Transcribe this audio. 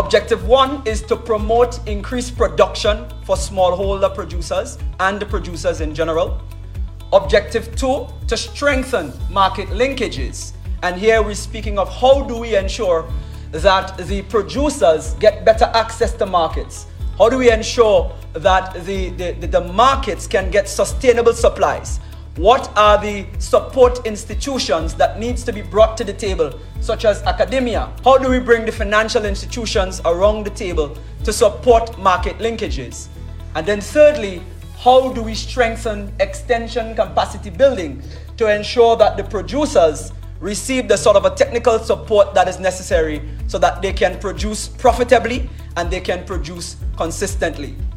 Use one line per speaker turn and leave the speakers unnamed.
Objective 1 is to promote increased production for smallholder producers and the producers in general. Objective 2, to strengthen market linkages. And here we're speaking of how do we ensure that the producers get better access to markets? How do we ensure that the markets can get sustainable supplies? What are the support institutions that needs to be brought to the table, such as academia? How do we bring the financial institutions around the table to support market linkages? And then thirdly, how do we strengthen extension capacity building to ensure that the producers receive the sort of a technical support that is necessary so that they can produce profitably and they can produce consistently?